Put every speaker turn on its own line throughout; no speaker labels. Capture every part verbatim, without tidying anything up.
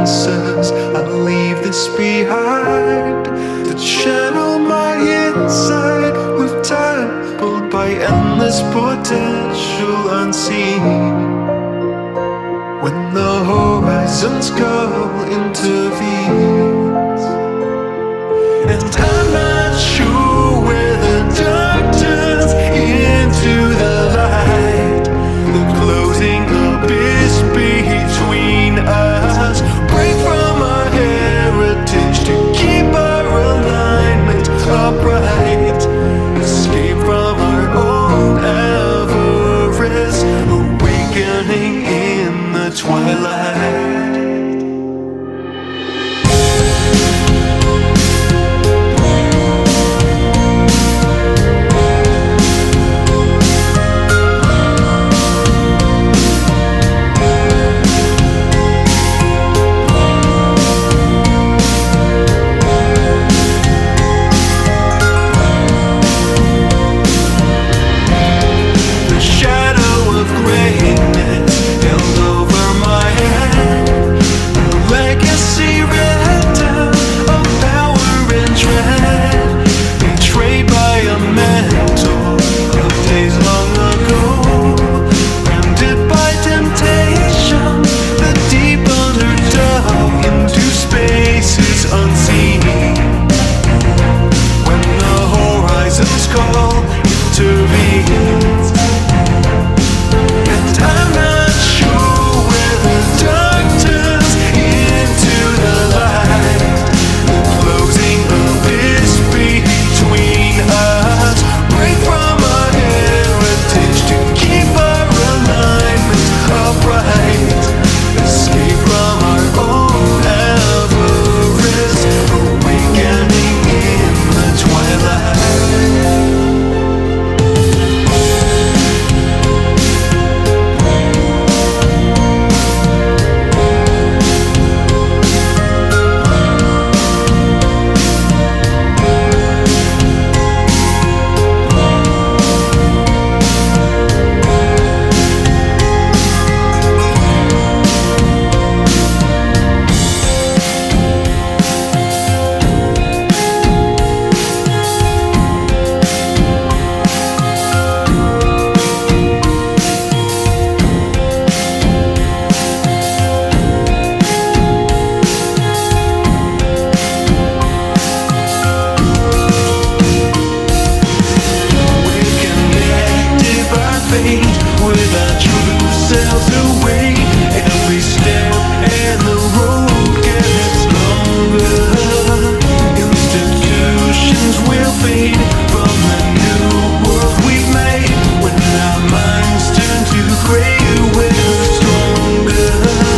answers. I'll leave this behind to channel my inside with time, pulled by endless potential unseen. When the horizon's call intervenes, and I'm not sure where the dark turns into the light, the closing abyss between us. Break from our heritage to keep our alignment upright. Escape from our own avarice, awakening in the twilight. With our true selves away, every step and the road gets longer. Institutions will fade from the new world we've made. When our minds turn to gray, we're stronger.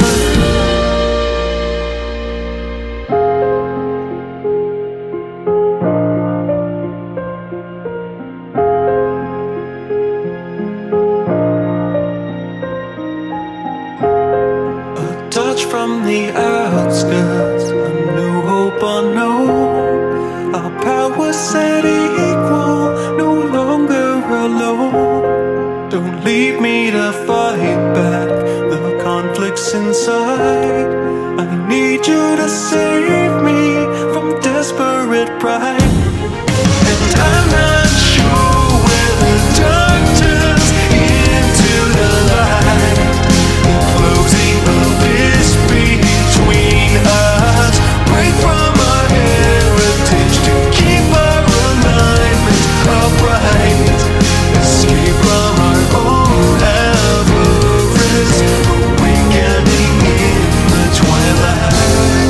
Touch from the outskirts, a new hope unknown. Our power set equal, no longer alone. Don't leave me to fight back the conflicts inside. I need you to save me from desperate pride. And I'm not sure where the dark turns into the light, the closing abyss between us. Break from our heritage to keep our alignment upright. Escape from our own avarice, awakening in the twilight.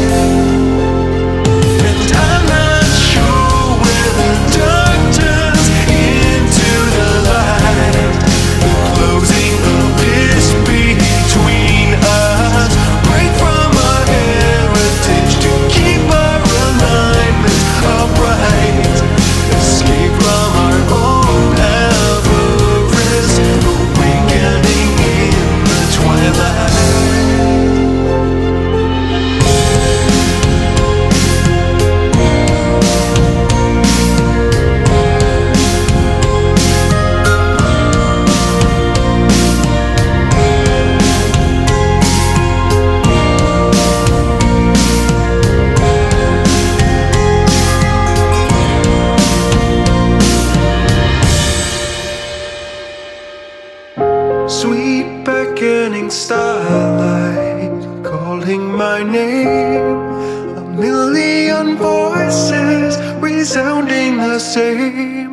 evening starlight calling my name. A million voices resounding the same.